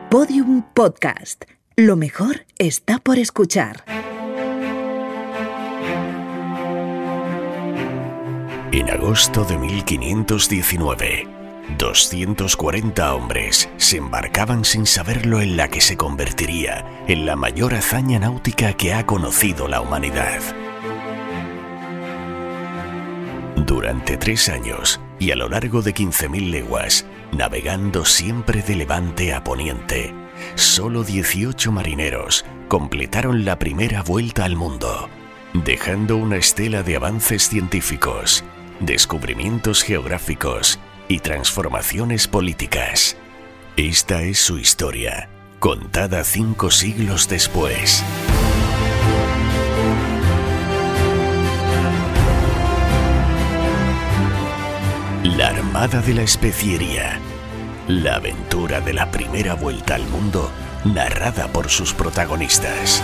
Podium Podcast. Lo mejor está por escuchar. En agosto de 1519, 240 hombres se embarcaban sin saberlo en la que se convertiría en la mayor hazaña náutica que ha conocido la humanidad. Durante 3 años y a lo largo de 15.000 leguas, navegando siempre de levante a poniente, solo 18 marineros completaron la primera vuelta al mundo, dejando una estela de avances científicos, descubrimientos geográficos y transformaciones políticas. Esta es su historia, contada 5 siglos después. La Armada de la Especiería. La aventura de la primera vuelta al mundo, narrada por sus protagonistas.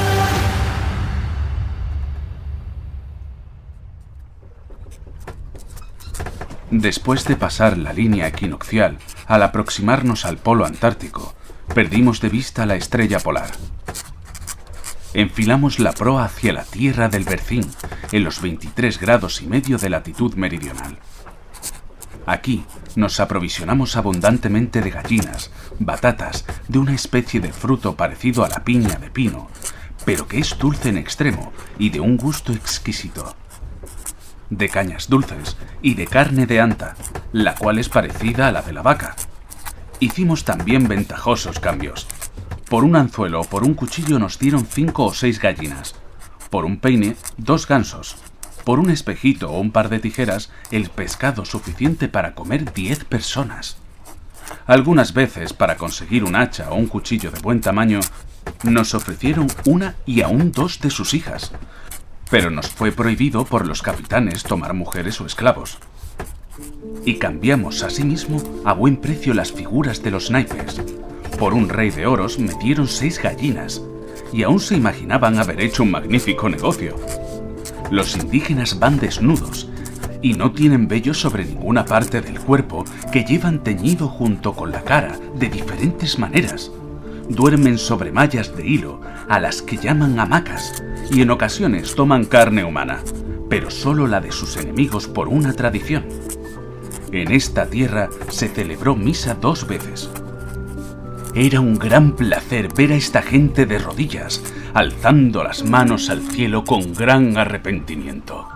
Después de pasar la línea equinoccial, al aproximarnos al polo antártico, perdimos de vista la estrella polar. Enfilamos la proa hacia la tierra del Bercín, en los 23 grados y medio de latitud meridional. Aquí nos aprovisionamos abundantemente de gallinas, batatas, de una especie de fruto parecido a la piña de pino, pero que es dulce en extremo y de un gusto exquisito. De cañas dulces y de carne de anta, la cual es parecida a la de la vaca. Hicimos también ventajosos cambios. Por un anzuelo o por un cuchillo nos dieron 5 o 6 gallinas. Por un peine, 2 gansos. Por un espejito o un par de tijeras, el pescado suficiente para comer 10 personas. Algunas veces, para conseguir un hacha o un cuchillo de buen tamaño, nos ofrecieron una y aún 2 de sus hijas. Pero nos fue prohibido por los capitanes tomar mujeres o esclavos. Y cambiamos asimismo a buen precio las figuras de los naipes. Por un rey de oros me dieron 6 gallinas, y aún se imaginaban haber hecho un magnífico negocio. Los indígenas van desnudos y no tienen vello sobre ninguna parte del cuerpo, que llevan teñido junto con la cara de diferentes maneras. Duermen sobre mallas de hilo, a las que llaman hamacas, y en ocasiones toman carne humana, pero solo la de sus enemigos por una tradición. En esta tierra se celebró misa 2 veces. Era un gran placer ver a esta gente de rodillas, alzando las manos al cielo con gran arrepentimiento.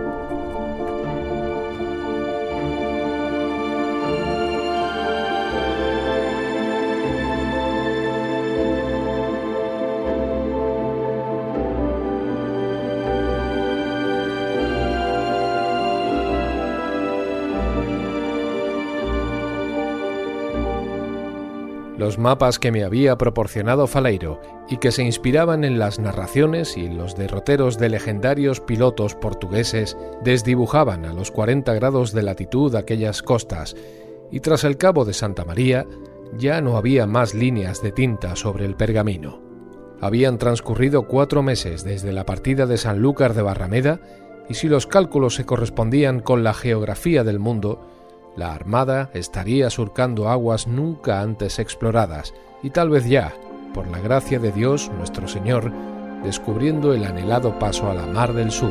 Los mapas que me había proporcionado Faleiro y que se inspiraban en las narraciones y en los derroteros de legendarios pilotos portugueses desdibujaban a los 40 grados de latitud aquellas costas, y tras el Cabo de Santa María ya no había más líneas de tinta sobre el pergamino. Habían transcurrido 4 meses desde la partida de Sanlúcar de Barrameda, y si los cálculos se correspondían con la geografía del mundo, la Armada estaría surcando aguas nunca antes exploradas y tal vez ya, por la gracia de Dios nuestro Señor, descubriendo el anhelado paso a la Mar del Sur.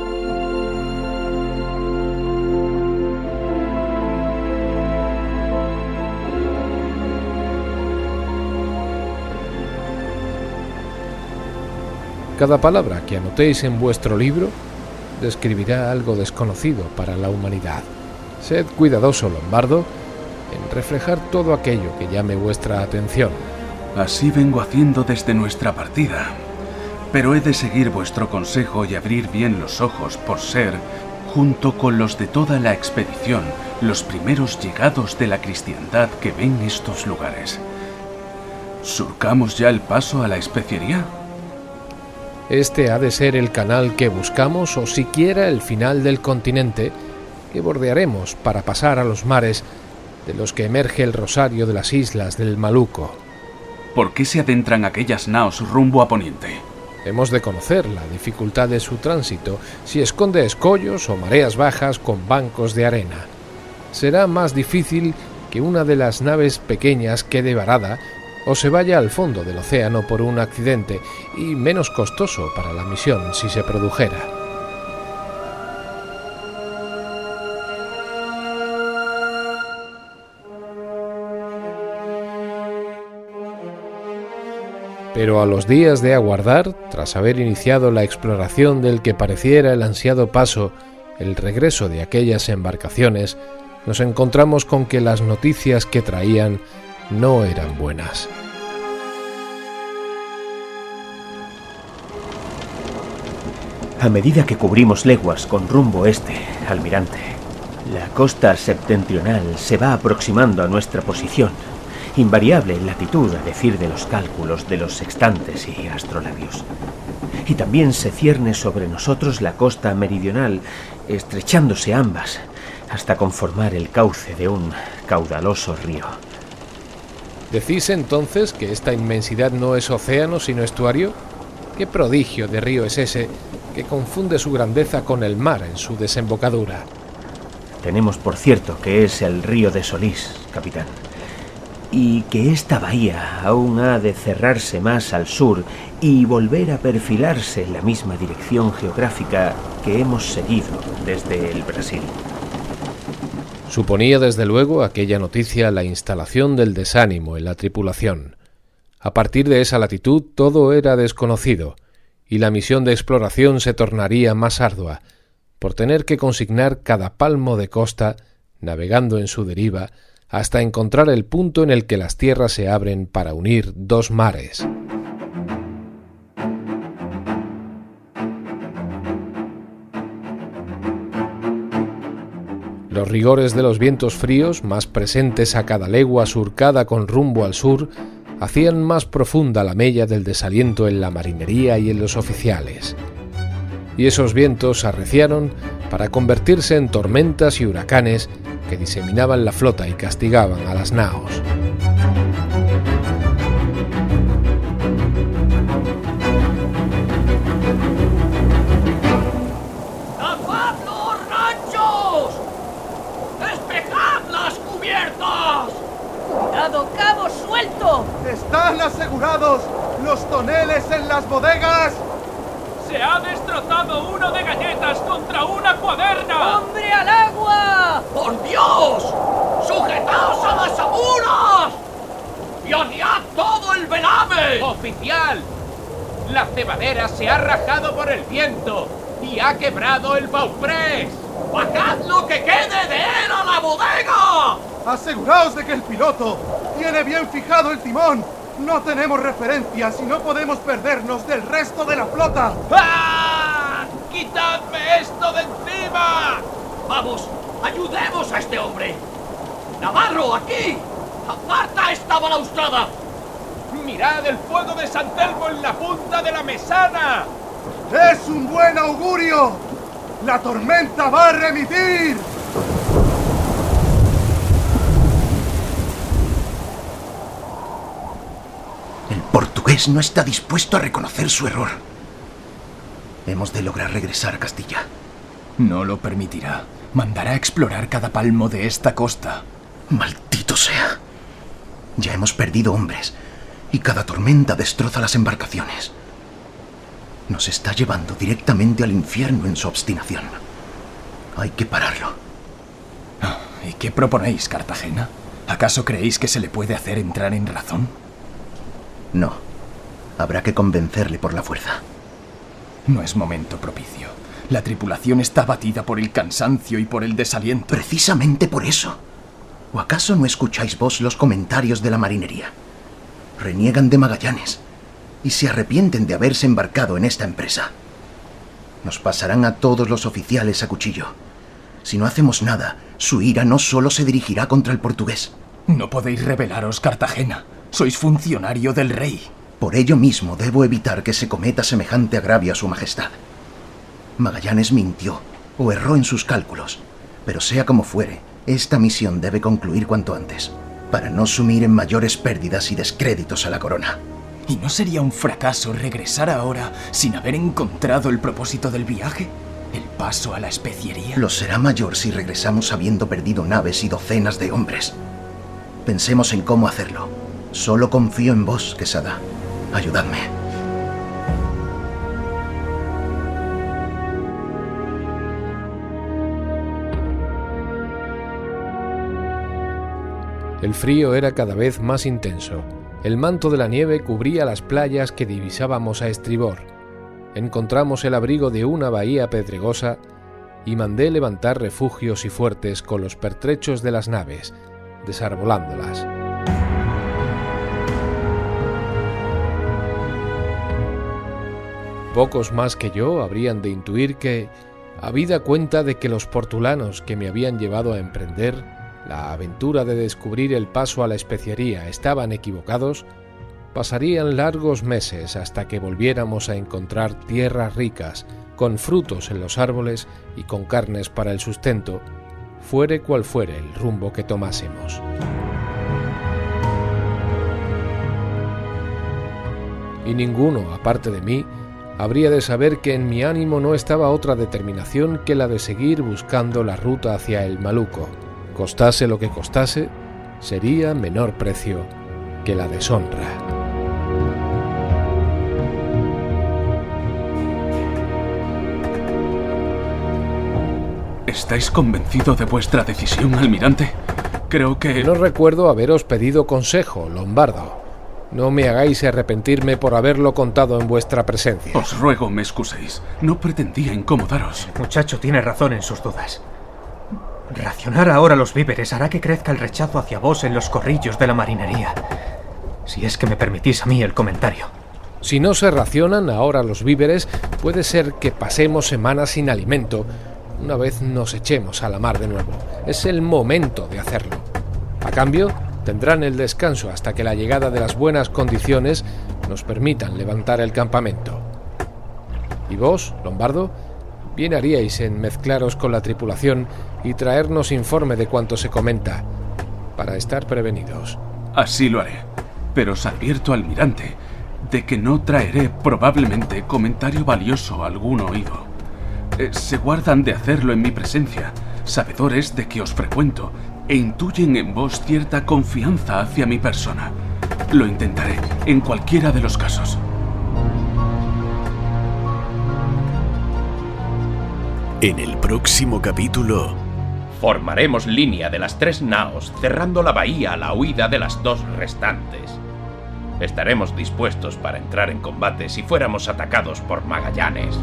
Cada palabra que anotéis en vuestro libro describirá algo desconocido para la humanidad. Sed cuidadoso, Lombardo, en reflejar todo aquello que llame vuestra atención. Así vengo haciendo desde nuestra partida, pero he de seguir vuestro consejo y abrir bien los ojos por ser, junto con los de toda la expedición, los primeros llegados de la cristiandad que ven estos lugares. ¿Surcamos ya el paso a la especiería? Este ha de ser el canal que buscamos, o siquiera el final del continente que bordearemos para pasar a los mares de los que emerge el rosario de las islas del Maluco. ¿Por qué se adentran aquellas naos rumbo a poniente? Hemos de conocer la dificultad de su tránsito, si esconde escollos o mareas bajas con bancos de arena. Será más difícil que una de las naves pequeñas quede varada o se vaya al fondo del océano por un accidente, y menos costoso para la misión si se produjera. Pero a los días de aguardar, tras haber iniciado la exploración del que pareciera el ansiado paso, el regreso de aquellas embarcaciones, nos encontramos con que las noticias que traían no eran buenas. A medida que cubrimos leguas con rumbo este, almirante, la costa septentrional se va aproximando a nuestra posición, invariable en latitud a decir de los cálculos de los sextantes y astrolabios. Y también se cierne sobre nosotros la costa meridional, estrechándose ambas, hasta conformar el cauce de un caudaloso río. ¿Decís entonces que esta inmensidad no es océano sino estuario? ¿Qué prodigio de río es ese que confunde su grandeza con el mar en su desembocadura? Tenemos por cierto que es el río de Solís, capitán, y que esta bahía aún ha de cerrarse más al sur y volver a perfilarse en la misma dirección geográfica que hemos seguido desde el Brasil. Suponía desde luego aquella noticia la instalación del desánimo en la tripulación. A partir de esa latitud todo era desconocido, y la misión de exploración se tornaría más ardua, por tener que consignar cada palmo de costa, navegando en su deriva, hasta encontrar el punto en el que las tierras se abren para unir dos mares. Los rigores de los vientos fríos, más presentes a cada legua surcada con rumbo al sur, hacían más profunda la mella del desaliento en la marinería y en los oficiales. Y esos vientos arreciaron para convertirse en tormentas y huracanes que diseminaban la flota y castigaban a las naos. ¡Tapad los ranchos! ¡Despejad las cubiertas! ¡Cuidado, cabo suelto! ¡Están asegurados los toneles en las bodegas! ¡Se ha destrozado uno de galletas contra una cuaderna! ¡Hombre al agua! ¡Por Dios! ¡Sujetaos a las amuras! ¡Y arriad todo el velame! ¡Oficial! La cebadera se ha rajado por el viento y ha quebrado el bauprés. ¡Bajad lo que quede de él a la bodega! ¡Aseguraos de que el piloto tiene bien fijado el timón! No tenemos referencias y no podemos perdernos del resto de la flota. ¡Ah! ¡Quitadme esto de encima! ¡Vamos! ¡Ayudemos a este hombre! ¡Navarro, aquí! ¡Aparta esta balaustrada! ¡Mirad el fuego de San Telmo en la punta de la mesana! ¡Es un buen augurio! ¡La tormenta va a remitir! El portugués no está dispuesto a reconocer su error. Hemos de lograr regresar a Castilla. No lo permitirá. Mandará a explorar cada palmo de esta costa. ¡Maldito sea! Ya hemos perdido hombres, y cada tormenta destroza las embarcaciones. Nos está llevando directamente al infierno en su obstinación. Hay que pararlo. ¿Y qué proponéis, Cartagena? ¿Acaso creéis que se le puede hacer entrar en razón? No. Habrá que convencerle por la fuerza. No es momento propicio. La tripulación está abatida por el cansancio y por el desaliento. Precisamente por eso. ¿O acaso no escucháis vos los comentarios de la marinería? Reniegan de Magallanes y se arrepienten de haberse embarcado en esta empresa. Nos pasarán a todos los oficiales a cuchillo. Si no hacemos nada, su ira no solo se dirigirá contra el portugués. No podéis rebelaros, Cartagena. Sois funcionario del rey. Por ello mismo debo evitar que se cometa semejante agravio a su majestad. Magallanes mintió o erró en sus cálculos, pero sea como fuere, esta misión debe concluir cuanto antes, para no sumir en mayores pérdidas y descréditos a la corona. ¿Y no sería un fracaso regresar ahora sin haber encontrado el propósito del viaje? ¿El paso a la especiería? Lo será mayor si regresamos habiendo perdido naves y docenas de hombres. Pensemos en cómo hacerlo, Solo confío en vos, Quesada. Ayudadme. El frío era cada vez más intenso. El manto de la nieve cubría las playas que divisábamos a estribor. Encontramos el abrigo de una bahía pedregosa y mandé levantar refugios y fuertes con los pertrechos de las naves, desarbolándolas. Pocos más que yo habrían de intuir que, habida cuenta de que los portulanos que me habían llevado a emprender la aventura de descubrir el paso a la especiería estaban equivocados, pasarían largos meses hasta que volviéramos a encontrar tierras ricas, con frutos en los árboles y con carnes para el sustento, fuere cual fuere el rumbo que tomásemos. Y ninguno, aparte de mí, habría de saber que en mi ánimo no estaba otra determinación que la de seguir buscando la ruta hacia el Maluco. Costase lo que costase, sería menor precio que la deshonra. ¿Estáis convencido de vuestra decisión, almirante? Creo que... No recuerdo haberos pedido consejo, Lombardo. No me hagáis arrepentirme por haberlo contado en vuestra presencia. Os ruego me excuséis. No pretendía incomodaros. El muchacho tiene razón en sus dudas. Racionar ahora los víveres hará que crezca el rechazo hacia vos en los corrillos de la marinería. Si es que me permitís a mí el comentario. Si no se racionan ahora los víveres, puede ser que pasemos semanas sin alimento, una vez nos echemos a la mar de nuevo. Es el momento de hacerlo. A cambio, tendrán el descanso hasta que la llegada de las buenas condiciones nos permitan levantar el campamento. Y vos, Lombardo, bien haríais en mezclaros con la tripulación y traernos informe de cuanto se comenta, para estar prevenidos. Así lo haré, pero os advierto, almirante, de que no traeré probablemente comentario valioso a algún oído. Se guardan de hacerlo en mi presencia, sabedores de que os frecuento, e intuyen en vos cierta confianza hacia mi persona. Lo intentaré en cualquiera de los casos. En el próximo capítulo... Formaremos línea de las 3 naos, cerrando la bahía a la huida de las 2 restantes. Estaremos dispuestos para entrar en combate si fuéramos atacados por Magallanes.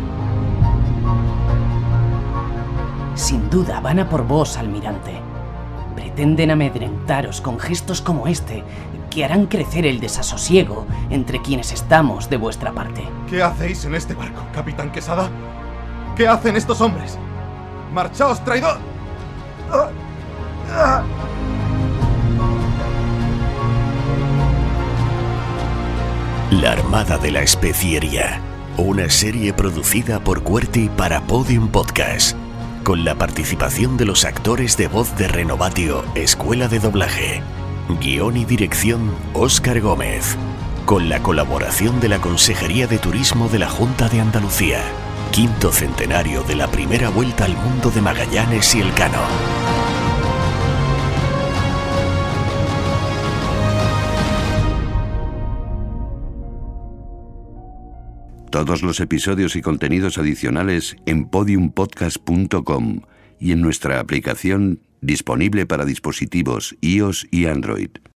Sin duda van a por vos, almirante. Pretenden amedrentaros con gestos como este, que harán crecer el desasosiego entre quienes estamos de vuestra parte. ¿Qué hacéis en este barco, capitán Quesada? ¿Qué hacen estos hombres? ¡Marchaos, traidor! La Armada de la Especiería, una serie producida por QWERTY para Podium Podcast, con la participación de los actores de voz de Renovatio, Escuela de Doblaje. Guión y dirección, Óscar Gómez. Con la colaboración de la Consejería de Turismo de la Junta de Andalucía. 5º centenario de la primera vuelta al mundo de Magallanes y Elcano. Todos los episodios y contenidos adicionales en podiumpodcast.com y en nuestra aplicación disponible para dispositivos iOS y Android.